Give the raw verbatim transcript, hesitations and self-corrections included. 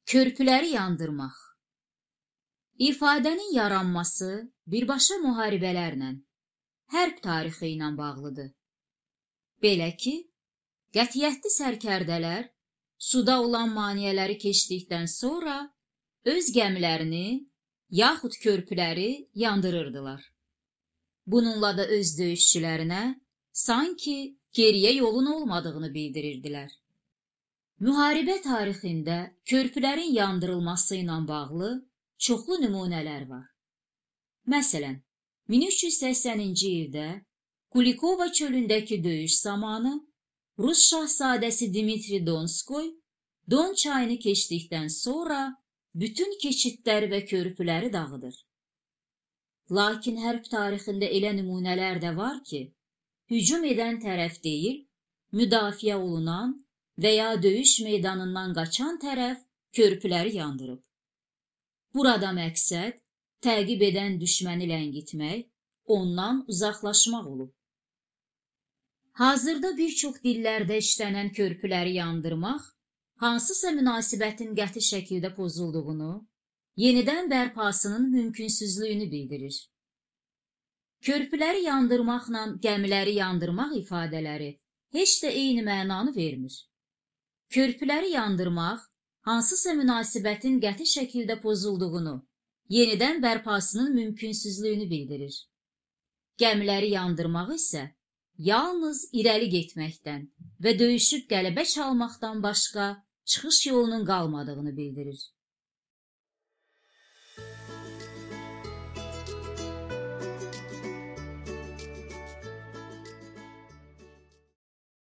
Körpüləri yandırmaq. İfadənin yaranması birbaşa müharibələrlə, hərb tarixi ilə bağlıdır. Belə ki, qətiyyətli sərkərdələr suda olan maneələri keçdikdən sonra öz gəmilərini yaxud körpüləri yandırırdılar. Bununla da öz döyüşçülərinə sanki geriyə yolun olmadığını bildirirdilər. Müharibə tarixində körpülərin yandırılması ilə bağlı çoxlu nümunələr var. Məsələn, min üç yüz səksəninci ildə Kulikova çölündəki döyüş zamanı Rus şahzadəsi Dmitri Donskoy Don çayını keçdikdən sonra bütün keçidləri və körpüləri dağıdır. Lakin hərb tarixində elə nümunələr də var ki, hücum edən tərəf deyil, müdafiə olunan və ya döyüş meydanından qaçan tərəf körpüləri yandırıb. Burada məqsəd təqib edən düşməni ləngitmək, ondan uzaqlaşmaq olub. Hazırda bir çox dillərdə işlənən körpüləri yandırmaq, hansısa münasibətin qəti şəkildə pozulduğunu, yenidən bərpasının mümkünsüzlüyünü bildirir. Körpüləri yandırmaqla gəmiləri yandırmaq ifadələri heç də eyni mənanı vermir. Körpüləri yandırmaq, hansısa münasibətin qəti şəkildə pozulduğunu, yenidən bərpasının mümkünsüzlüyünü bildirir. Gəmiləri yandırmaq isə yalnız irəli getməkdən və döyüşüb qələbə çalmaqdan başqa çıxış yolunun qalmadığını bildirir.